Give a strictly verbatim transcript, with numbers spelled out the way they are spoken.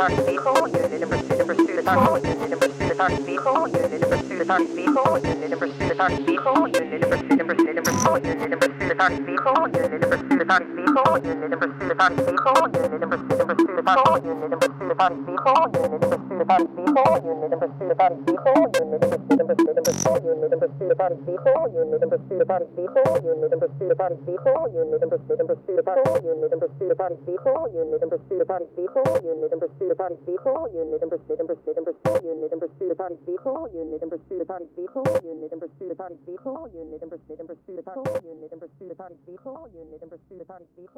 target vehicle, unit in pursuit of pursuit of target, unit in pursuit of target vehicle, unit in pursuit of target vehicle, unit in pursuit of target vehicle, unit in pursuit of pursuit of pursuit, unit in pursuit of target vehicle, unit in pursuit of target vehicle, unit in pursuit of target vehicle, unit in pursuit of pursuit of target, unit in pursuit of target vehicle, unit in pursuit of target vehicle, unit in pursuit of target vehicle, unit in pursuit of pursuit of pursuit, unit in pursuit of target vehicle, unit in pursuit of target vehicle, unit in pursuit of target vehicle, unit in pursuit of pursuit of target, unit in pursuit of target vehicle, unit in pursuit of target vehicle, unit in pursuit of target vehicle, unit in pursuit of pursuit of pursuit, unit in pursuit of target vehicle, unit in pursuit of target vehicle, unit in pursuit of target vehicle, unit in pursuit of pursuit of target, unit in pursuit of target vehicle, unit in pursuit of target vehicle, unit in pursuit of target vehicle.